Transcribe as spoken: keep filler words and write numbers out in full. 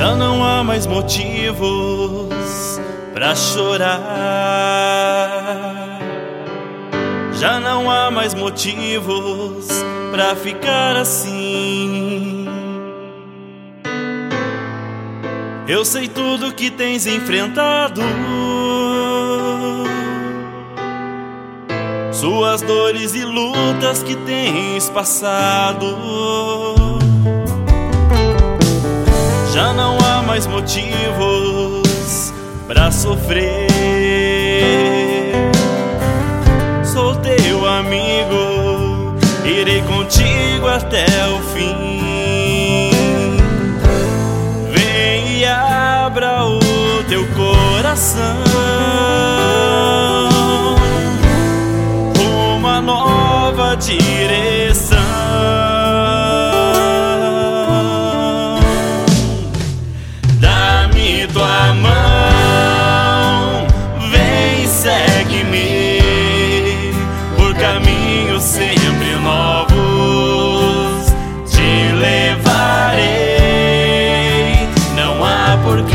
Já não há mais motivos pra chorar. Já não há mais motivos pra ficar assim. Eu sei tudo que tens enfrentado, suas dores e lutas que tens passado. Já não há mais motivos pra sofrer. Sou teu amigo, irei contigo até o fim. Vem e abra o teu coração, uma nova direção. Dá-me tua mão, vem e segue-me por caminhos sempre novos. Te levarei, não há porquê